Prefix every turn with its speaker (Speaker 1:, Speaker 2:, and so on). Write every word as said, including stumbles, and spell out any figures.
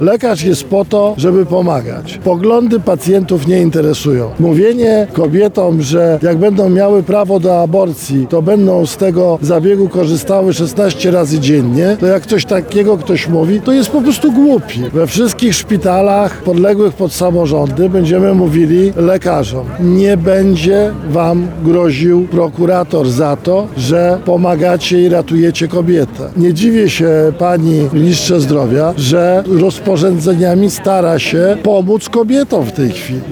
Speaker 1: Lekarz jest po to, żeby pomagać. Poglądy pacjentów nie interesują. Mówienie kobietom, że jak będą miały prawo do aborcji, to będą z tego zabiegu korzystały szesnaście razy dziennie, to jak coś takiego ktoś mówi, to jest po prostu głupi. We wszystkich szpitalach podległych pod samorządy będziemy mówili lekarzom: nie będzie wam groził prokurator za to, że pomagacie i ratujecie kobietę. Nie dziwię się pani ministrze zdrowia, że rozporządzeniami stara się pomóc kobietom w tej chwili.